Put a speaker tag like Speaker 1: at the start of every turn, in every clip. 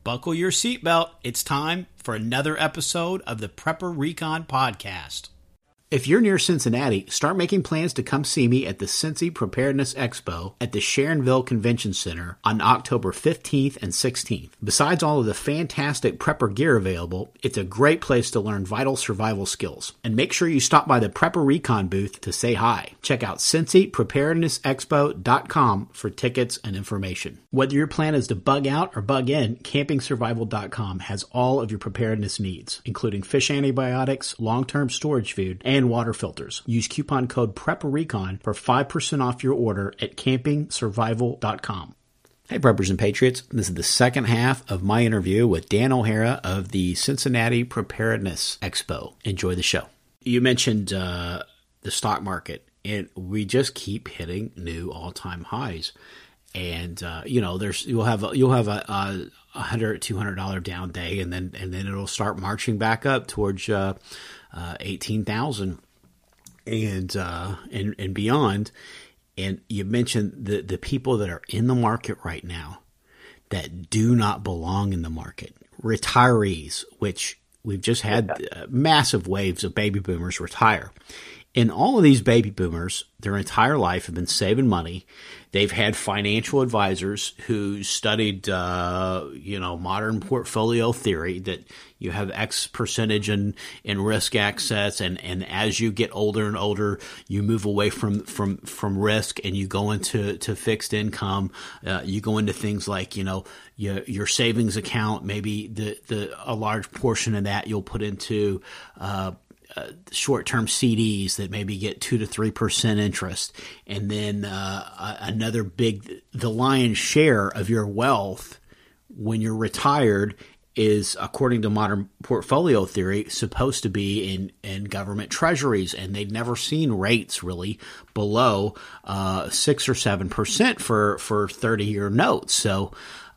Speaker 1: Buckle your seatbelt. It's time for another episode of the Prepper Recon Podcast. If you're near Cincinnati, start making plans to come see me at the Cincy Preparedness Expo at the Sharonville Convention Center on October 15th and 16th. Besides all of the fantastic prepper gear available, it's a great place to learn vital survival skills. And make sure you stop by the Prepper Recon booth to say hi. Check out CincyPreparednessExpo.com for tickets and information. Whether your plan is to bug out or bug in, CampingSurvival.com has all of your preparedness needs, including fish antibiotics, long-term storage food, and water filters. Use coupon code PREPPERRECON for 5% off your order at CampingSurvival.com. Hey, Preppers and Patriots. This is the second half of my interview with Dan O'Hara of the Cincinnati Preparedness Expo. Enjoy the show. You mentioned the stock market, and we just keep hitting new all-time highs. And you'll have a $100, $200 down day, and then it'll start marching back up towards 18,000 and beyond. And you mentioned the people that are in the market right now that do not belong in the market. Retirees, which we've just had massive waves of baby boomers retire. And all of these baby boomers, their entire life, have been saving money. They've had financial advisors who studied, modern portfolio theory, that you have X percentage in risk assets, and as you get older and older, you move away from risk and you go into fixed income. You go into things like your savings account. Maybe a large portion of that you'll put into short-term CDs that maybe get 2 to 3% interest, and then the lion's share of your wealth when you're retired is, according to modern portfolio theory, supposed to be in government treasuries, and they've never seen rates really below 6 or 7% for 30-year notes. So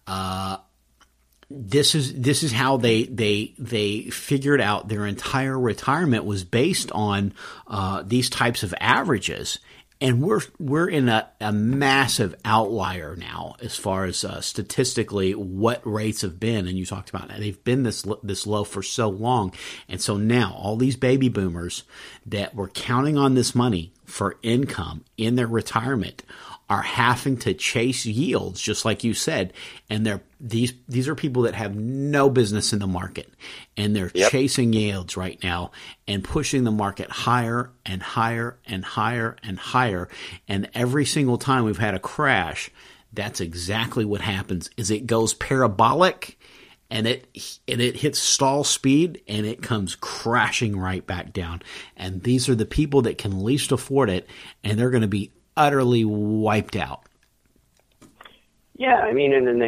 Speaker 1: This is how they figured out their entire retirement was based on these types of averages, and we're in a massive outlier now as far as statistically what rates have been. And you talked about it. They've been this low for so long, and so now all these baby boomers that were counting on this money for income in their retirement are having to chase yields, just like you said, and these are people that have no business in the market, and they're chasing yields right now and pushing the market higher and higher and higher and higher. And every single time we've had a crash, that's exactly what happens. Is it goes parabolic, and it hits stall speed, and it comes crashing right back down. And these are the people that can least afford it, and they're going to be utterly wiped out.
Speaker 2: Yeah, I mean, and then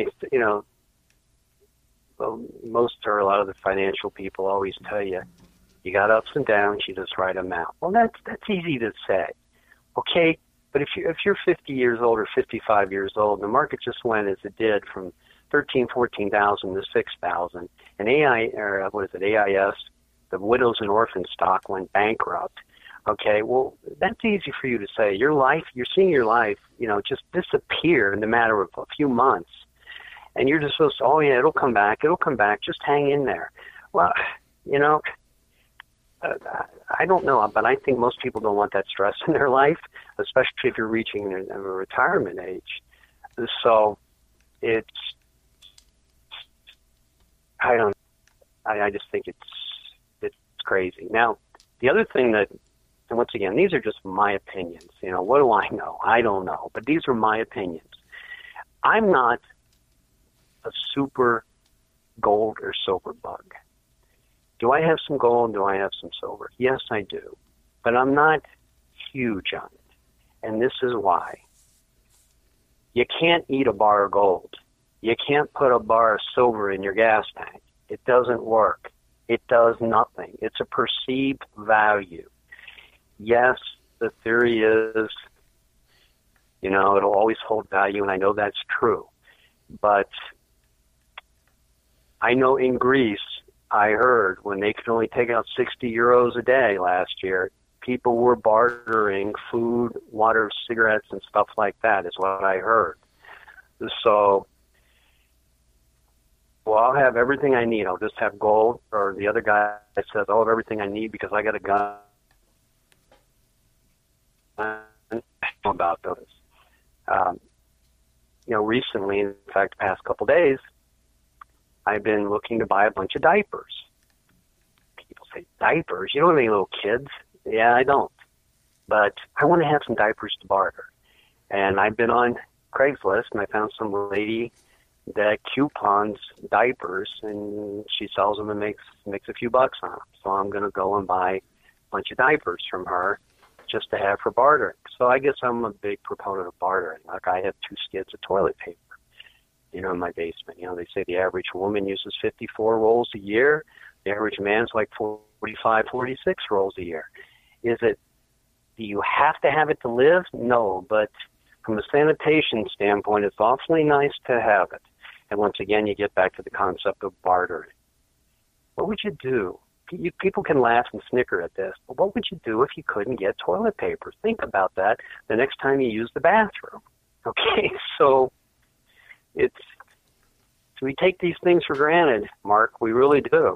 Speaker 2: most or a lot of the financial people always tell you, you got ups and downs, you just ride them out. Well, that's easy to say, okay. But if you're 50 years old or 55 years old, and the market just went as it did from 14,000 to 6,000, and AIS, the widows and orphans stock went bankrupt. Okay, well, that's easy for you to say. You're seeing your life, just disappear in the matter of a few months. And you're just supposed to, it'll come back, just hang in there. Well, I don't know, but I think most people don't want that stress in their life, especially if you're reaching a retirement age. So I just think it's crazy. Now, the other thing that, and once again, these are just my opinions. What do I know? I don't know. But these are my opinions. I'm not a super gold or silver bug. Do I have some gold? Do I have some silver? Yes, I do. But I'm not huge on it. And this is why. You can't eat a bar of gold. You can't put a bar of silver in your gas tank. It doesn't work. It does nothing. It's a perceived value. Yes, the theory is, it'll always hold value, and I know that's true. But I know in Greece, I heard when they could only take out 60 euros a day last year, people were bartering food, water, cigarettes, and stuff like that, is what I heard. So well, I'll have everything I need. I'll just have gold. Or the other guy says, I'll have everything I need because I got a gun. About those. Recently, in fact, the past couple days, I've been looking to buy a bunch of diapers. People say, diapers? You don't have any little kids? Yeah, I don't. But I want to have some diapers to barter. And I've been on Craigslist, and I found some lady that coupons diapers, and she sells them and makes a few bucks on them. So I'm going to go and buy a bunch of diapers from her just to have for bartering. So I guess I'm a big proponent of bartering. Like I have 2 skids of toilet paper, in my basement. They say the average woman uses 54 rolls a year. The average man's like 45, 46 rolls a year. Do you have to have it to live? No, but from a sanitation standpoint, it's awfully nice to have it. And once again, you get back to the concept of bartering. What would you do? People can laugh and snicker at this, but what would you do if you couldn't get toilet paper? Think about that the next time you use the bathroom. Okay, so we take these things for granted, Mark. We really do.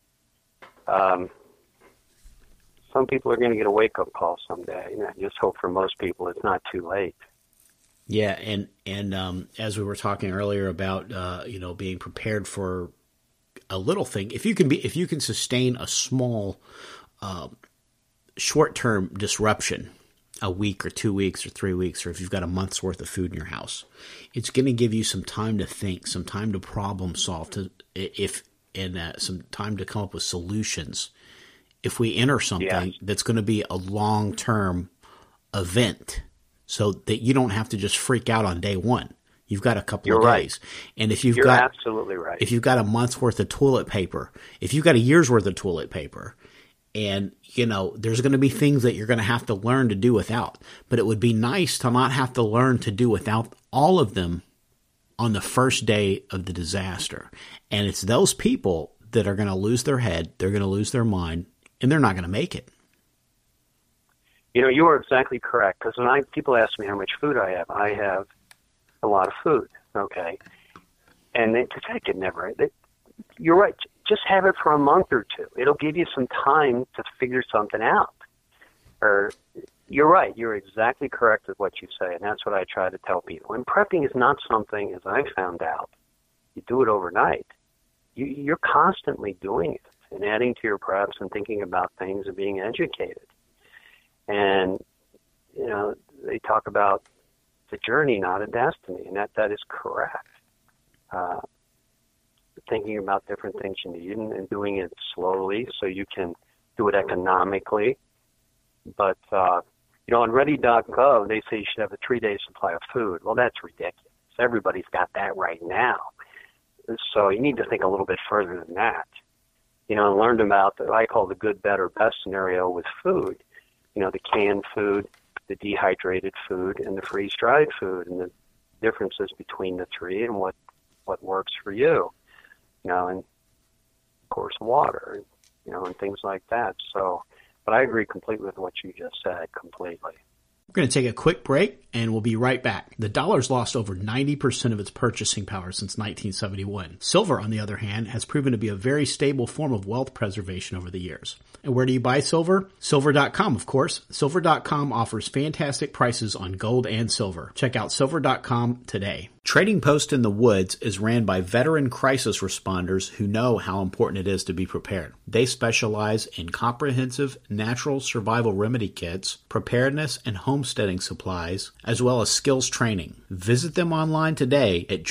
Speaker 2: Some people are going to get a wake-up call someday. I just hope for most people it's not too late.
Speaker 1: Yeah, and as we were talking earlier about being prepared for a little thing, if you can sustain a small short-term disruption, a week or 2 weeks or 3 weeks, or if you've got a month's worth of food in your house, it's going to give you some time to think, some time to problem solve, some time to come up with solutions. If we enter something that's going to be a long-term event, so that you don't have to just freak out on day one. You've got a couple of days. And if you're
Speaker 2: absolutely right.
Speaker 1: If you've got a month's worth of toilet paper, if you've got a year's worth of toilet paper, and there's going to be things that you're going to have to learn to do without. But it would be nice to not have to learn to do without all of them on the first day of the disaster. And it's those people that are going to lose their head, they're going to lose their mind, and they're not going to make it.
Speaker 2: You are exactly correct. Because when people ask me how much food I have a lot of food, okay? And I could never. You're right. Just have it for a month or two. It'll give you some time to figure something out. Or you're right. You're exactly correct with what you say, and that's what I try to tell people. And prepping is not something, as I found out, you do it overnight. You're constantly doing it and adding to your preps and thinking about things and being educated. And, they talk about the journey, not a destiny, and that is correct. Thinking about different things you need and doing it slowly so you can do it economically. But, on ready.gov, they say you should have a 3-day supply of food. Well, that's ridiculous. Everybody's got that right now. So you need to think a little bit further than that. And learned about what I call the good, better, best scenario with food. The canned food, the dehydrated food, and the freeze-dried food, and the differences between the three and what works for you. And of course water, and things like that. So, but I agree completely with what you just said, completely.
Speaker 1: We're going to take a quick break, and we'll be right back. The dollar's lost over 90% of its purchasing power since 1971. Silver, on the other hand, has proven to be a very stable form of wealth preservation over the years. And where do you buy silver? Silver.com, of course. Silver.com offers fantastic prices on gold and silver. Check out Silver.com today. Trading Post in the Woods is ran by veteran crisis responders who know how important it is to be prepared. They specialize in comprehensive natural survival remedy kits, preparedness and homesteading supplies, as well as skills training. Visit them online today at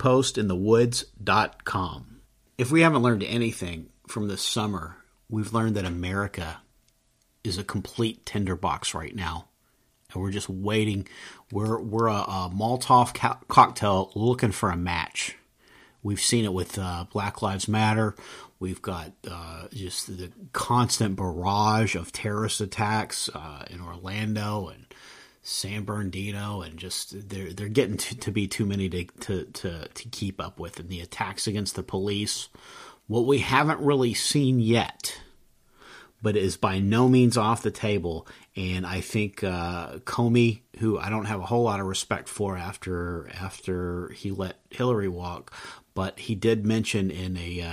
Speaker 1: tradingpostinthewoods.com. If we haven't learned anything from this summer, we've learned that America is a complete tinderbox right now. And we're just waiting. We're a Molotov cocktail looking for a match. We've seen it with Black Lives Matter. We've got just the constant barrage of terrorist attacks in Orlando and San Bernardino, and just they're getting to be too many to keep up with. And the attacks against the police. What we haven't really seen yet, but is by no means off the table. And I think Comey, who I don't have a whole lot of respect for after he let Hillary walk, but he did mention in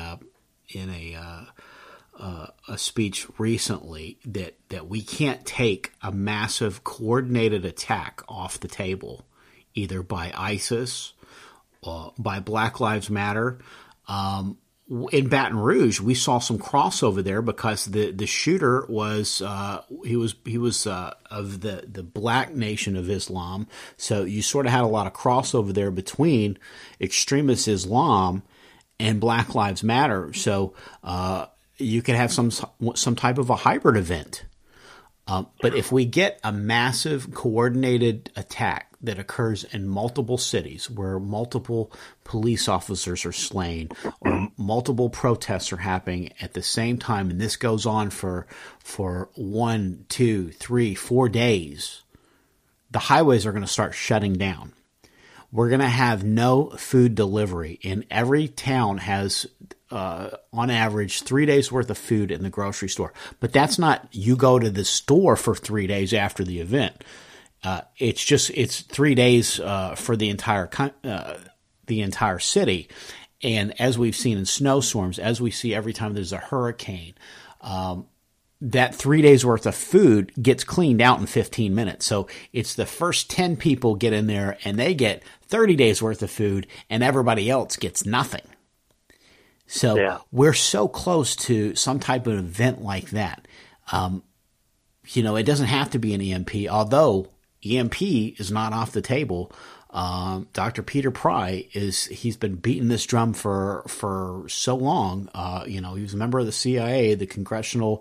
Speaker 1: a speech recently that we can't take a massive coordinated attack off the table, either by ISIS or by Black Lives Matter. In Baton Rouge, we saw some crossover there because the shooter was he was of the Black Nation of Islam. So you sort of had a lot of crossover there between extremist Islam and Black Lives Matter. So you could have some type of a hybrid event. But if we get a massive coordinated attack that occurs in multiple cities where multiple police officers are slain or multiple protests are happening at the same time, and this goes on for 1, 2, 3, 4 days, the highways are going to start shutting down. We're going to have no food delivery, and every town has on average 3 days worth of food in the grocery store. But that's not you go to the store for 3 days after the event. It's 3 days for the entire city. And as we've seen in snowstorms, as we see every time there's a hurricane, that 3 days worth of food gets cleaned out in 15 minutes. So it's the first 10 people get in there and they get 30 days worth of food and everybody else gets nothing. So we're so close to some type of event like that. It doesn't have to be an EMP, although EMP is not off the table. Dr. Peter Pry he's been beating this drum for so long. He was a member of the CIA, the Congressional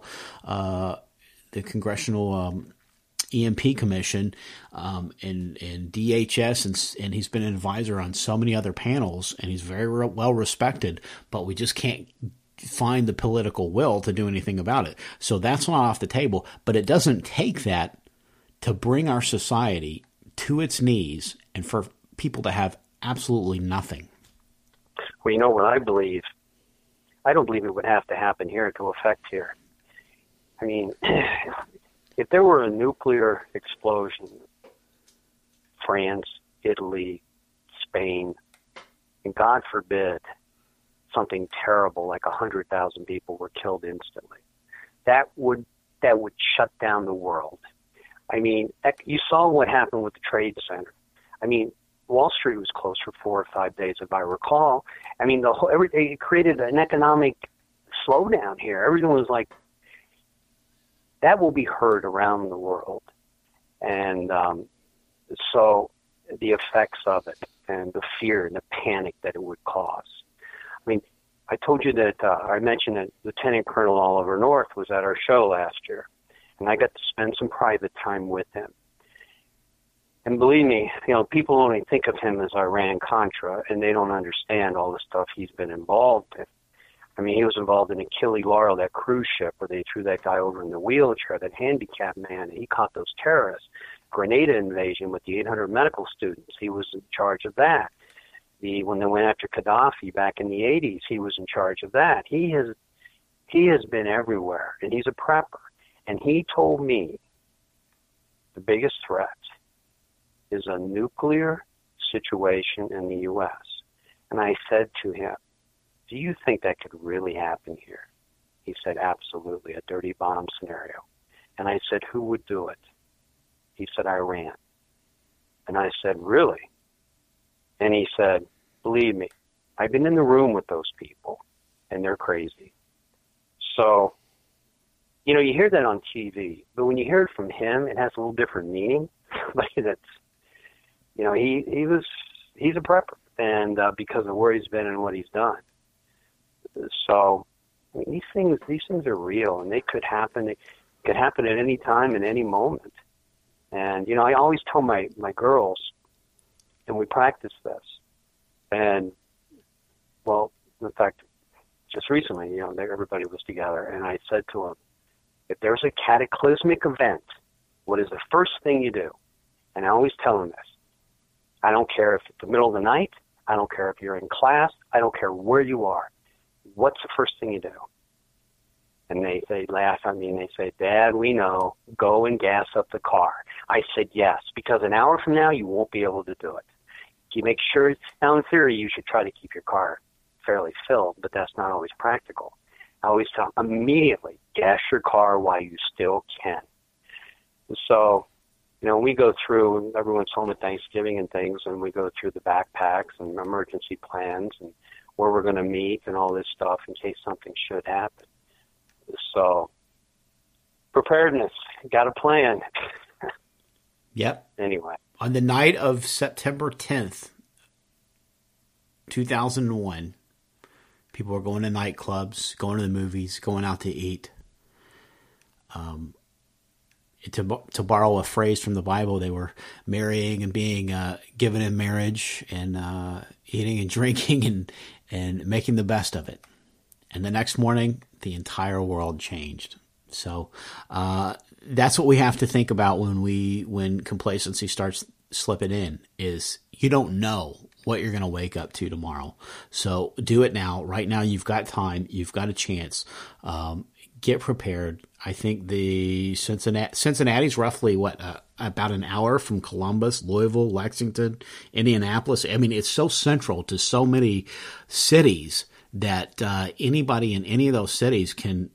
Speaker 1: EMP Commission, and DHS, and he's been an advisor on so many other panels, and he's very well respected, but we just can't find the political will to do anything about it. So that's not off the table, but it doesn't take that to bring our society to its knees and for people to have absolutely nothing.
Speaker 2: Well, you know what I believe? I don't believe it would have to happen here to affect here. I mean, if there were a nuclear explosion, France, Italy, Spain, and God forbid something terrible like 100,000 people were killed instantly, that would shut down the world. I mean, you saw what happened with the Trade Center. I mean, Wall Street was closed for 4 or 5 days, if I recall. I mean, it created an economic slowdown here. Everyone was like, that will be heard around the world. And so the effects of it and the fear and the panic that it would cause. I mean, I told you that I mentioned that Lieutenant Colonel Oliver North was at our show last year, and I got to spend some private time with him. And believe me, people only think of him as Iran-Contra, and they don't understand all the stuff he's been involved in. I mean, he was involved in Achille Lauro, that cruise ship where they threw that guy over in the wheelchair, that handicapped man, and he caught those terrorists. Grenada invasion with the 800 medical students, he was in charge of that. When they went after Gaddafi back in the 80s, he was in charge of that. He has been everywhere, and he's a prepper. And he told me the biggest threat is a nuclear situation in the U.S. And I said to him, do you think that could really happen here? He said, absolutely, a dirty bomb scenario. And I said, who would do it? He said, Iran. And I said, really? And he said, believe me, I've been in the room with those people, and they're crazy. So, you hear that on TV, but when you hear it from him, it has a little different meaning. Like that's, he's a prepper, and because of where he's been and what he's done. So, I mean, these things are real, and they could happen. It could happen at any time, in any moment. And I always tell my girls, and we practice this. And well, in fact, just recently, everybody was together, and I said to them, if there's a cataclysmic event, what is the first thing you do? And I always tell them this. I don't care if it's the middle of the night. I don't care if you're in class. I don't care where you are. What's the first thing you do? And they laugh at me and they say, Dad, we know. Go and gas up the car. I said, yes, because an hour from now you won't be able to do it. You make sure, now in theory, you should try to keep your car fairly filled, but that's not always practical. I always tell them, immediately gas your car while you still can. So, we go through, everyone's home at Thanksgiving and things, and we go through the backpacks and emergency plans and where we're going to meet and all this stuff in case something should happen. So, preparedness, got a plan.
Speaker 1: Yep.
Speaker 2: Anyway.
Speaker 1: On the night of September 10th, 2001, people were going to nightclubs, going to the movies, going out to eat. To borrow a phrase from the Bible, they were marrying and being given in marriage and eating and drinking and making the best of it. And the next morning, the entire world changed. So that's what we have to think about when complacency starts slipping in, is you don't know what you're going to wake up to tomorrow. So do it now. Right now, you've got time. You've got a chance. Get prepared. I think the Cincinnati's roughly about an hour from Columbus, Louisville, Lexington, Indianapolis. I mean, it's so central to so many cities that anybody in any of those cities can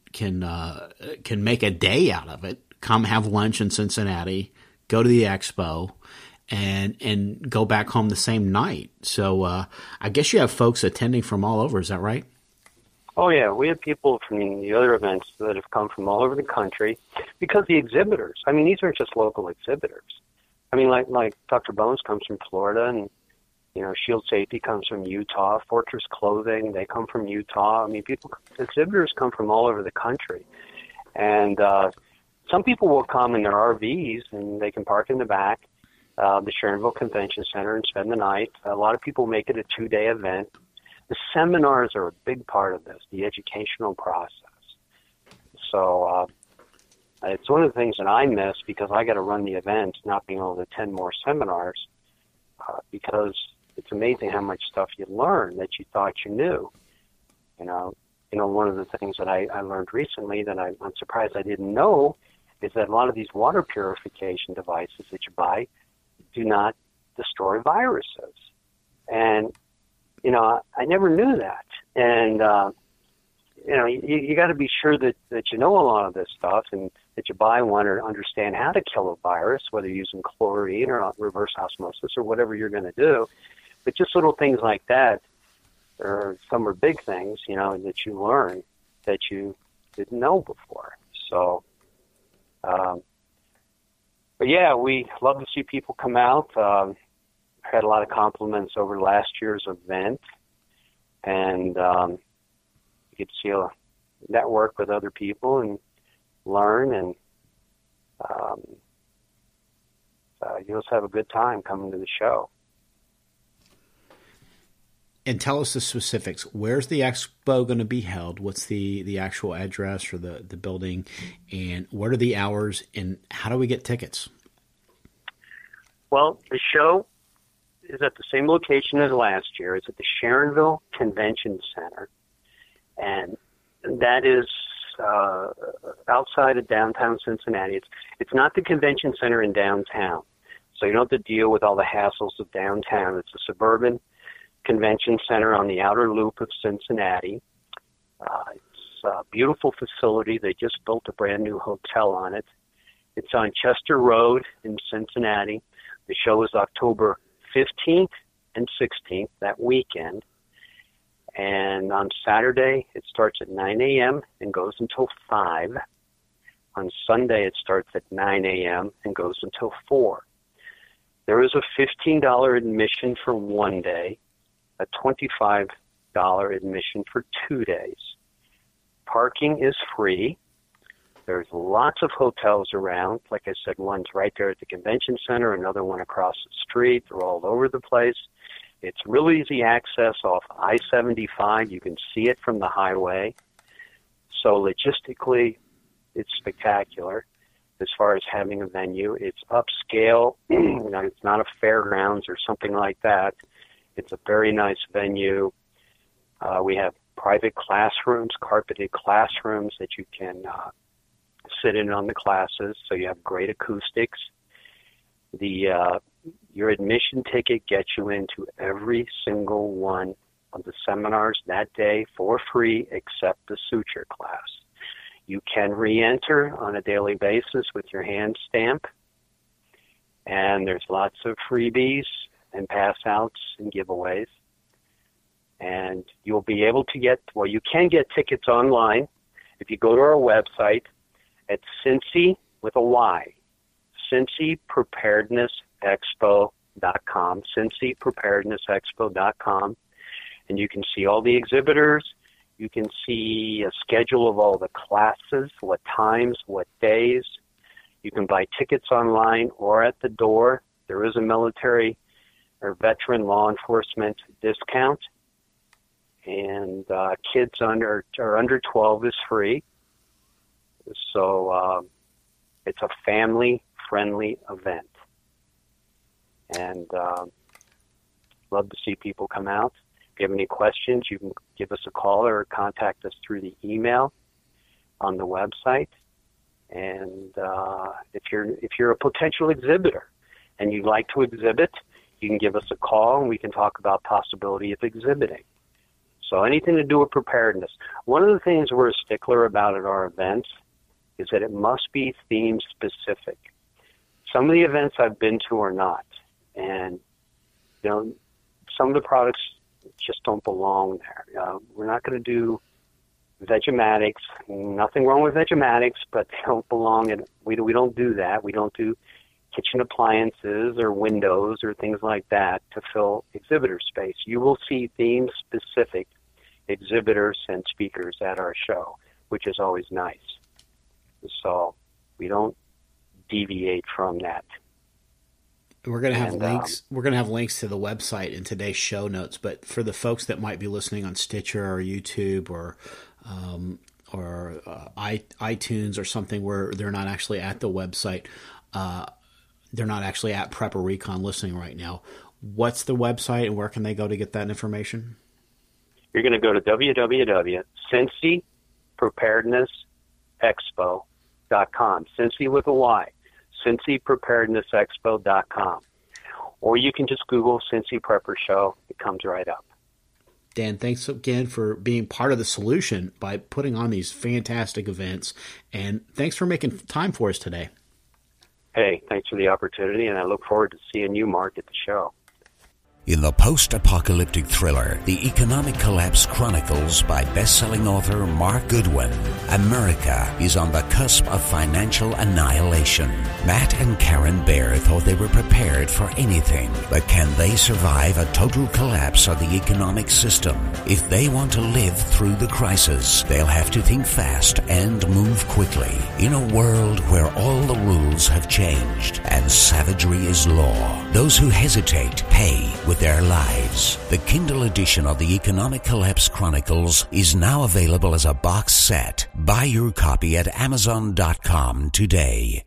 Speaker 1: make a day out of it. Come have lunch in Cincinnati, go to the expo, and go back home the same night. So I guess you have folks attending from all over. Is that right?
Speaker 2: Oh, yeah. We have people from the other events that have come from all over the country because the exhibitors, I mean, these aren't just local exhibitors. I mean, like Dr. Bones comes from Florida, and, Shield Safety comes from Utah. Fortress Clothing, they come from Utah. I mean, exhibitors come from all over the country. And some people will come in their RVs, and they can park in the back of the Sharonville Convention Center and spend the night. A lot of people make it a 2-day event. The seminars are a big part of this, the educational process. So it's one of the things that I miss because I got to run the event, not being able to attend more seminars, because it's amazing how much stuff you learn that you thought you knew. One of the things that I learned recently that I'm surprised I didn't know is that a lot of these water purification devices that you buy do not destroy viruses. And I never knew that. And, you got to be sure that you know a lot of this stuff and that you buy one or understand how to kill a virus, whether you're using chlorine or reverse osmosis or whatever you're going to do. But just little things like that, or some are big things, that you learn that you didn't know before. So, but yeah, we love to see people come out. Had a lot of compliments over last year's event, and you get to see a network with other people and learn, and you'll just have a good time coming to the show.
Speaker 1: And tell us the specifics. Where's the expo going to be held? What's the actual address for the building, and what are the hours, and how do we get tickets?
Speaker 2: Well, the show is at the same location as last year. It's at the Sharonville Convention Center, and that is outside of downtown Cincinnati. It's not the convention center in downtown, so you don't have to deal with all the hassles of downtown. It's a suburban convention center on the outer loop of Cincinnati. It's a beautiful facility. They just built a brand new hotel on it. It's on Chester Road in Cincinnati. The show is October 15th and 16th, that weekend. And on Saturday, it starts at 9 a.m. and goes until 5. On Sunday, it starts at 9 a.m. and goes until 4. There is a $15 admission for one day, a $25 admission for 2 days. Parking is free. There's lots of hotels around. Like I said, one's right there at the convention center, another one across the street. They're all over the place. It's really easy access off I-75. You can see it from the highway. So logistically, it's spectacular as far as having a venue. It's upscale. It's not a fairgrounds or something like that. It's a very nice venue. We have private classrooms, carpeted classrooms that you can sit in on the classes, so you have great acoustics. Your admission ticket gets you into every single one of the seminars that day for free except the suture class. You can re-enter on a daily basis with your hand stamp, and there's lots of freebies and pass-outs and giveaways. And you'll be able to you can get tickets online if you go to our website at Cincy with a Y, CincyPreparednessExpo.com, CincyPreparednessExpo.com, and you can see all the exhibitors. You can see a schedule of all the classes, what times, what days. You can buy tickets online or at the door. There is a military or veteran law enforcement discount, and kids under 12 is free. So it's a family-friendly event, and love to see people come out. If you have any questions, you can give us a call or contact us through the email on the website. And if you're a potential exhibitor and you'd like to exhibit, you can give us a call and we can talk about possibility of exhibiting. So anything to do with preparedness. One of the things we're a stickler about at our events is that it must be theme specific. Some of the events I've been to are not, and some of the products just don't belong there. We're not going to do Vegematics. Nothing wrong with Vegematics, but they don't belong in. We don't do that. We don't do kitchen appliances or windows or things like that to fill exhibitor space. You will see theme specific exhibitors and speakers at our show, which is always nice. So we don't deviate from that.
Speaker 1: We're going to have links. We're going to have links to the website in today's show notes. But for the folks that might be listening on Stitcher or YouTube or iTunes or something where they're not actually at the website, they're not actually at Prepper Recon listening right now. What's the website and where can they go to get that information?
Speaker 2: You're going to go to www.CincyPreparednessExpo.com. Cincy with a Y. CincyPreparednessExpo.com. Or you can just Google Cincy Prepper Show. It comes right up.
Speaker 1: Dan, thanks again for being part of the solution by putting on these fantastic events. And thanks for making time for us today.
Speaker 2: Hey, thanks for the opportunity, and I look forward to seeing you, Mark, at the show.
Speaker 3: In the post-apocalyptic thriller, The Economic Collapse Chronicles by best-selling author Mark Goodwin, America is on the cusp of financial annihilation. Matt and Karen Baer thought they were prepared for anything, but can they survive a total collapse of the economic system? If they want to live through the crisis, they'll have to think fast and move quickly. In a world where all the rules have changed and savagery is law, those who hesitate pay with their lives. The Kindle edition of the Economic Collapse Chronicles is now available as a box set. Buy your copy at Amazon.com today.